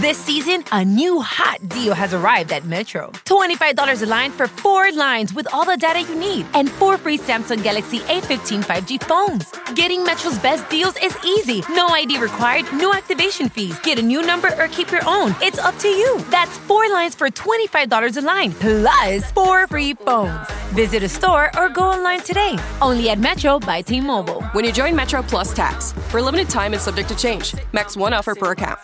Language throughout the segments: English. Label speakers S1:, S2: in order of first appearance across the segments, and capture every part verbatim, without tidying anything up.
S1: This season, a new hot deal has arrived at Metro. twenty-five dollars a line for four lines with all the data you need and four free Samsung Galaxy A fifteen five G phones. Getting Metro's best deals is easy. No I D required, no activation fees. Get a new number or keep your own. It's up to you. That's four lines for twenty-five dollars a line, plus four free phones. Visit a store or go online today. Only at Metro by T-Mobile.
S2: When you join Metro Plus Tax. For a limited time and subject to change. Max one offer per account.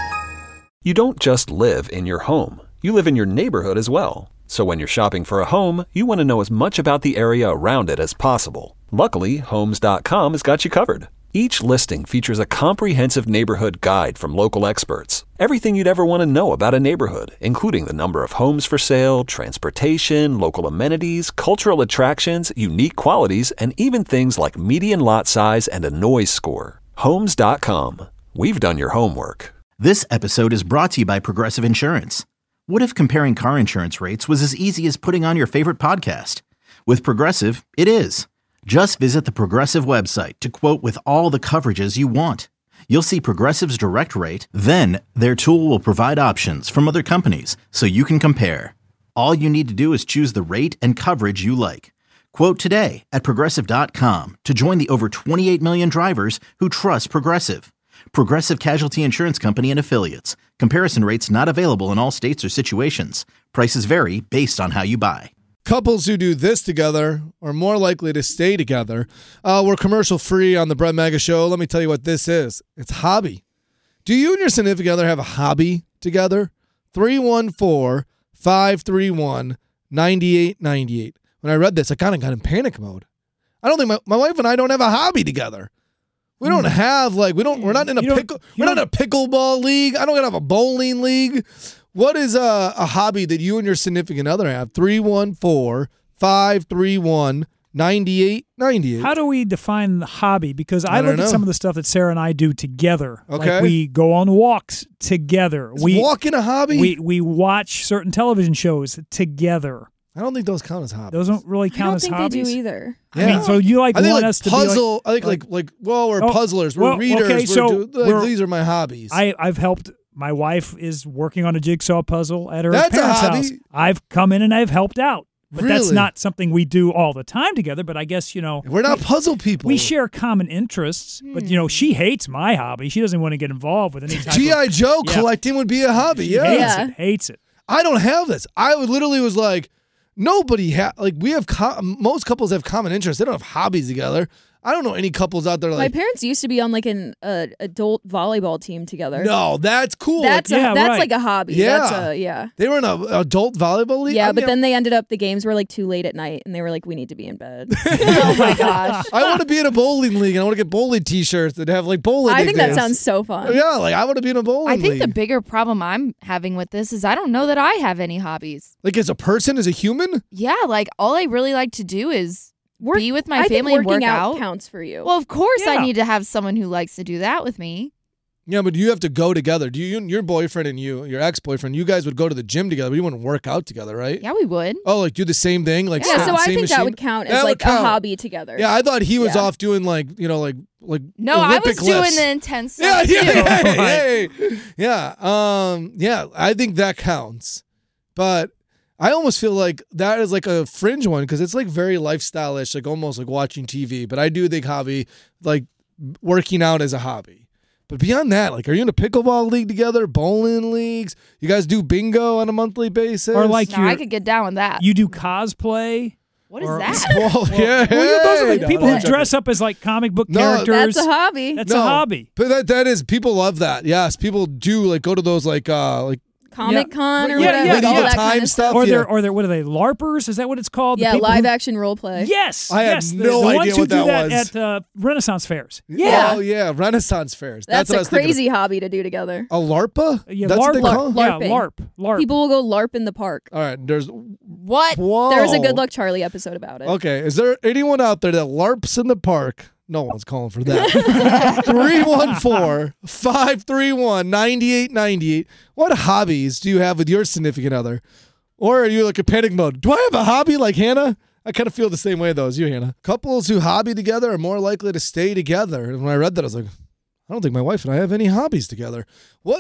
S3: You don't just live in your home. You live in your neighborhood as well. So when you're shopping for a home, you want to know as much about the area around it as possible. Luckily, Homes dot com has got you covered. Each listing features a comprehensive neighborhood guide from local experts. Everything you'd ever want to know about a neighborhood, including the number of homes for sale, transportation, local amenities, cultural attractions, unique qualities, and even things like median lot size and a noise score. Homes dot com. We've done your homework.
S4: This episode is brought to you by Progressive Insurance. What if comparing car insurance rates was as easy as putting on your favorite podcast? With Progressive, it is. Just visit the Progressive website to quote with all the coverages you want. You'll see Progressive's direct rate, then their tool will provide options from other companies so you can compare. All you need to do is choose the rate and coverage you like. Quote today at Progressive dot com to join the over twenty-eight million drivers who trust Progressive. Progressive Casualty Insurance Company and Affiliates. Comparison rates not available in all states or situations. Prices vary based on how you buy.
S5: Couples who do this together are more likely to stay together. Uh, we're commercial free on the Brett Mega Show. Let me tell you what this is. It's hobby. Do you and your significant other have a hobby together? three one four, five three one, nine eight nine eight. When I read this, I kind of got in panic mode. I don't think my, my wife and I don't have a hobby together. We don't have like we don't we're not in a
S6: You don't-
S5: pickle
S6: you
S5: we're not in a pickleball league. I don't have a bowling league. What is a, a hobby that you and your significant other have? three one four, five three one, nine eight nine eight.
S6: How do we define the hobby? Because I,
S5: I don't
S6: look
S5: know.
S6: at some of the stuff that Sarah and I do together.
S5: Okay.
S6: Like we go on walks together.
S5: Is
S6: we
S5: walking a hobby?
S6: we we watch certain television shows together.
S5: I don't think those count as hobbies.
S6: Those don't really
S7: I
S6: count
S7: don't
S6: as
S7: think
S6: hobbies.
S7: they do either.
S6: I mean, so you like
S5: I think
S6: want
S5: like
S6: us to
S5: puzzle.
S6: be
S5: I think like like well, we're
S6: Oh,
S5: puzzlers. We're
S6: well,
S5: readers.
S6: okay,
S5: we're
S6: so
S5: do, like,
S6: we're-
S5: these are my hobbies.
S6: I, I've helped. My wife is working on a jigsaw puzzle at her
S5: That's a
S6: parents'
S5: hobby.
S6: house. I've come in and I've helped out. But that's
S5: Really?
S6: not something we do all the time together. But I guess, you know.
S5: We're not
S6: we,
S5: puzzle people.
S6: We share common interests. But, you know, she hates my hobby. She doesn't want to get involved with any type
S5: G I
S6: of.
S5: Joe
S6: Yeah.
S5: collecting would be a hobby.
S6: She
S5: Yeah.
S6: hates
S7: Yeah.
S6: it. Hates it.
S5: I don't have this. I would literally was like, nobody ha like we have co- most couples have common interests. They don't have hobbies together. I don't know any couples out there
S7: My
S5: like.
S7: parents used to be on like an uh, adult volleyball team together.
S5: No, that's cool.
S7: That's
S5: Like,
S7: a,
S6: Yeah,
S7: that's
S6: right.
S7: like a hobby.
S5: Yeah.
S7: That's a, yeah.
S5: they were in a adult volleyball league.
S7: Yeah,
S5: I
S7: but
S5: mean,
S7: then they ended up the games were like too late at night and they were like, we need to be in bed. Oh my gosh.
S5: I want to be in a bowling league and I want to get bowling T-shirts that have like bowling.
S7: I think that
S5: nicknames.
S7: sounds so fun.
S5: Yeah, like I want to be in a bowling
S8: I think
S5: league.
S8: the bigger problem I'm having with this is I don't know that I have any hobbies.
S5: like as a person, as a human.
S8: Yeah, like all I really like to do is
S7: Work-
S8: be with my
S7: I
S8: family
S7: think
S8: and
S7: working
S8: work
S7: out
S8: out.
S7: counts for you.
S8: Well, of course
S6: Yeah.
S8: I need to have someone who likes to do that with me.
S5: Yeah, but you have to go together. Do you, your boyfriend and you, your ex-boyfriend, you guys would go to the gym together, but you wouldn't work out together, right?
S8: Yeah, we would.
S5: Oh, like do the same thing, like
S7: yeah,
S5: sit
S7: so
S5: in the
S7: I
S5: same
S7: think
S5: machine?
S7: that would count as
S5: That would
S7: like a
S5: count.
S7: hobby together.
S5: Yeah, I thought he was
S7: Yeah.
S5: off doing like you know like like
S8: No, I
S5: Olympic
S8: was doing
S5: lifts.
S8: the intense
S5: Yeah,
S8: stuff
S5: yeah,
S8: too.
S5: yeah, yeah, yeah. Um, yeah, I think that counts, but I almost feel like that is like a fringe one because it's like very lifestyle-ish, like almost like watching T V. But I do think hobby, like working out as a hobby. But beyond that, like, are you in a pickleball league together, bowling leagues? You guys do bingo on a monthly basis,
S6: Or like
S8: No, I
S6: you're-
S8: could get down with that.
S6: You do cosplay.
S8: What is
S6: or-
S8: that?
S5: Well, yeah,
S6: Well, you know, those are
S5: hey,
S6: the
S5: no,
S6: people
S5: I'm
S6: who
S5: joking.
S6: dress up as like comic book
S5: No,
S6: characters.
S7: That's a hobby.
S6: That's
S5: No,
S6: a hobby.
S5: But that that is people love that. Yes, people do like go to those like uh like
S7: Comic Con or
S6: Yeah,
S7: whatever.
S6: yeah,
S7: like all
S6: yeah.
S7: that
S5: time
S7: kind of
S5: stuff.
S7: stuff.
S6: Or
S5: yeah.
S6: they're or they're what are they LARPers? Is that what it's called? The
S7: Yeah,
S6: people
S7: live
S6: who-
S7: action role play.
S6: Yes,
S5: I had
S6: yes, the,
S5: no
S6: the
S5: idea
S6: ones who
S5: what
S6: do
S5: that
S6: that
S5: was.
S6: at uh, Renaissance fairs.
S7: Yeah.
S5: Oh yeah, Renaissance fairs.
S7: That's,
S5: That's, what I
S7: a
S5: was thinking of.
S7: crazy hobby to do together.
S5: A LARPA?
S6: Yeah,
S5: That's
S6: LARP,
S5: what they
S7: LARP.
S5: call it?
S6: Yeah,
S7: LARPing.
S6: LARP, LARP.
S7: People will go LARP in the park.
S5: All right, there's
S8: What?
S5: whoa.
S7: There was a Good Luck Charlie episode about it.
S5: Okay, is there anyone out there that LARPs in the park? No one's calling for that. three one four, five three one, nine eight nine eight. What hobbies do you have with your significant other? Or are you like a panic mode? Do I have a hobby like Hannah? I kind of feel the same way though as you, Hannah. Couples who hobby together are more likely to stay together. And when I read that, I was like, I don't think my wife and I have any hobbies together. What?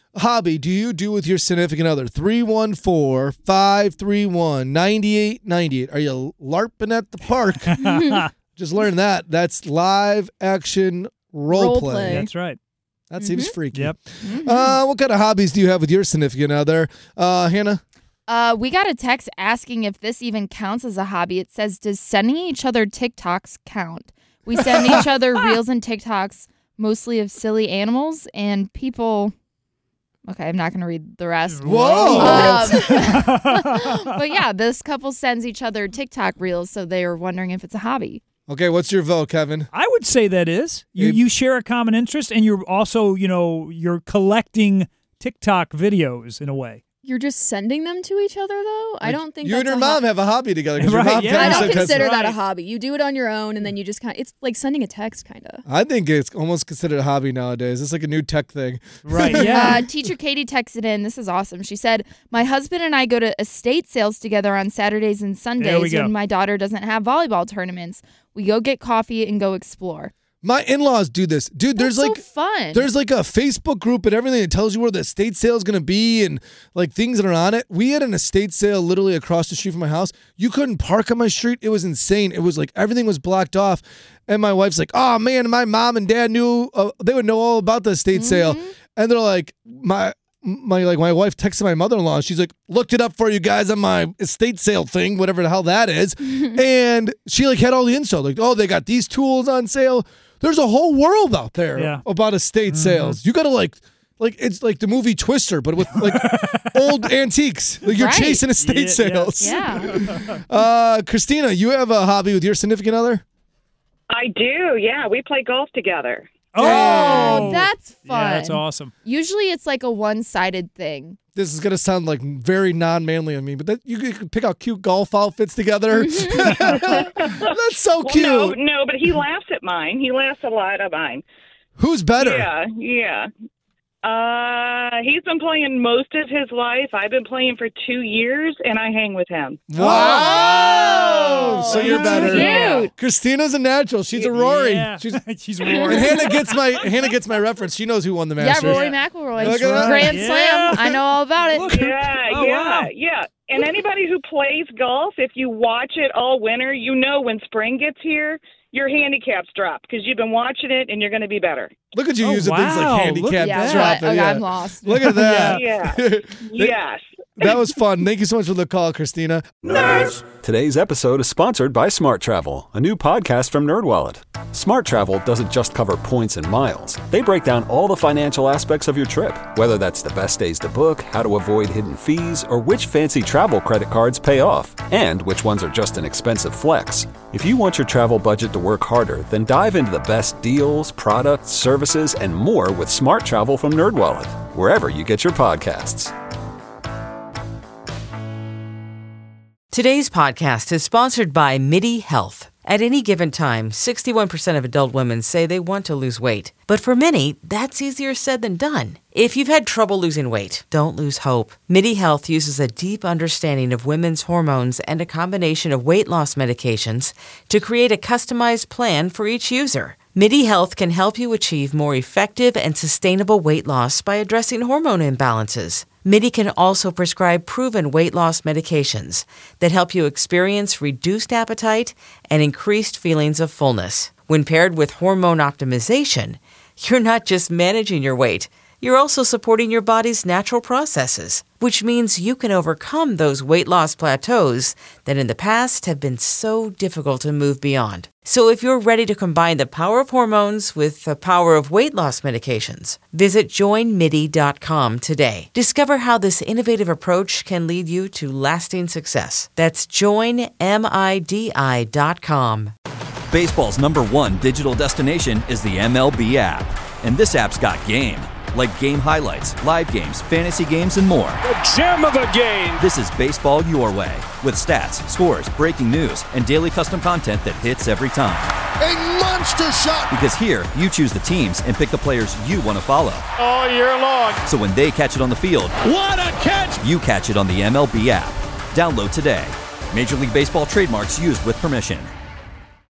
S5: hobby do you do with your significant other? three one four, five three one, nine eight nine eight. Are you LARPing at the park? Just learn that. That's live action role,
S7: Role
S5: play.
S7: play.
S6: That's right.
S5: That seems freaky.
S6: Yep.
S5: Uh, what kind of hobbies do you have with your significant other? Uh, Hannah?
S8: Uh, we got a text asking if this even counts as a hobby. It says, does sending each other TikToks count? We send each other reels and TikToks, mostly of silly animals and people. Okay, I'm not going to read the rest.
S5: Whoa.
S8: Um, but yeah, this couple sends each other TikTok reels, so they are wondering if it's a hobby.
S5: Okay, what's your vote, Kevin?
S6: I would say that is. You
S5: Abe-
S6: you share a common interest, and you're also, you know, you're collecting TikTok videos in a way.
S7: You're just sending them to each other, though? I don't think
S5: you
S7: that's
S5: and your
S7: a
S5: mom
S7: ho-
S5: have a hobby together. 'cause your
S6: Right,
S5: mom
S6: yeah.
S5: kinda
S7: I
S5: said
S7: don't
S5: that's-
S7: consider that a
S6: right.
S7: hobby. You do it on your own, and then you just kind of, it's like sending a text, kind of.
S5: I think it's almost considered a hobby nowadays. It's like a new tech thing.
S6: Right, yeah.
S8: Uh, teacher Katie texted in. This is awesome. She said, my husband and I go to estate sales together on Saturdays and
S6: There we
S8: Sundays
S6: go.
S8: when my daughter doesn't have volleyball tournaments. We go get coffee and go explore.
S5: My in-laws do this. Dude, there's
S8: That's
S5: like
S8: so fun.
S5: there's like a Facebook group and everything that tells you where the estate sale is going to be and like things that are on it. We had an estate sale literally across the street from my house. You couldn't park on my street. It was insane. It was like everything was blocked off. And my wife's like, "Oh man, my mom and dad knew uh, they would know all about the estate sale." And they're like, my my like my wife texted my mother-in-law and she's like, looked it up for you guys on my estate sale thing, whatever the hell that is. And she like had all the info. Like, oh, they got these tools on sale. There's a whole world out there
S6: Yeah.
S5: about estate sales. You got to like, like it's like the movie Twister, but with like old antiques. Like you're
S8: Right.
S5: chasing estate
S6: Yeah,
S5: sales.
S8: Yeah.
S5: Uh, Christina, you have a hobby with your significant other?
S9: I do, yeah. We play golf together.
S6: Oh,
S8: that's fun.
S6: Yeah, that's awesome.
S8: Usually it's like a one-sided thing.
S5: This is gonna sound like very non-manly of me, but that, you can pick out cute golf outfits together. That's so
S9: Well,
S5: cute.
S9: no, no, but he laughs at mine. He laughs a lot at mine.
S5: Who's better?
S9: Yeah, yeah. Uh, he's been playing most of his life. I've been playing for two years, and I hang with him.
S5: Wow! So you're
S6: that's
S5: better.
S8: cute.
S5: Christina's a natural. She's a Rory.
S6: Yeah.
S5: She's,
S6: She's
S5: and
S6: Rory.
S5: Hannah gets my Hannah gets my reference. She knows who won the Masters.
S8: Yeah, Rory McIlroy.
S5: Look at that.
S8: Grand
S6: Yeah.
S8: Slam. I know all about it.
S6: Look at-
S9: Yeah,
S6: Oh,
S9: yeah,
S6: wow.
S9: yeah. And anybody who plays golf, if you watch it all winter, you know when spring gets here, your handicaps drop because you've been watching it and you're going to be better.
S5: Look at you
S6: Oh,
S5: using things
S6: wow.
S5: like handicap
S6: Look at
S8: Yeah,
S6: that.
S5: dropping.
S8: okay,
S5: yeah.
S8: I'm lost.
S5: Look at that.
S9: Yeah.
S5: They-
S9: Yes.
S5: That was fun. Thank you so much for the call, Christina.
S3: Today's episode is sponsored by Smart Travel, a new podcast from NerdWallet. Smart Travel doesn't just cover points and miles. They break down all the financial aspects of your trip, whether that's the best days to book, how to avoid hidden fees, or which fancy travel credit cards pay off, and which ones are just an expensive flex. If you want your travel budget to work harder, then dive into the best deals, products, services, and more with Smart Travel from NerdWallet, wherever you get your podcasts.
S10: Today's podcast is sponsored by MIDI Health. At any given time, sixty-one percent of adult women say they want to lose weight. But for many, that's easier said than done. If you've had trouble losing weight, don't lose hope. MIDI Health uses a deep understanding of women's hormones and a combination of weight loss medications to create a customized plan for each user. MIDI Health can help you achieve more effective and sustainable weight loss by addressing hormone imbalances. MIDI can also prescribe proven weight loss medications that help you experience reduced appetite and increased feelings of fullness. When paired with hormone optimization, you're not just managing your weight, you're also supporting your body's natural processes, which means you can overcome those weight loss plateaus that in the past have been so difficult to move beyond. So if you're ready to combine the power of hormones with the power of weight loss medications, visit join midi dot com today. Discover how this innovative approach can lead you to lasting success. That's join midi dot com.
S11: Baseball's number one digital destination is the M L B app. And this app's got game. Like game highlights, live games, fantasy games, and more.
S12: The gem of a game!
S11: This is baseball your way, with stats, scores, breaking news, and daily custom content that hits every time.
S12: A monster shot!
S11: Because here, you choose the teams and pick the players you want to follow.
S12: All year long.
S11: So when they catch it on the field,
S12: What a catch!
S11: you catch it on the M L B app. Download today. Major League Baseball trademarks used with permission.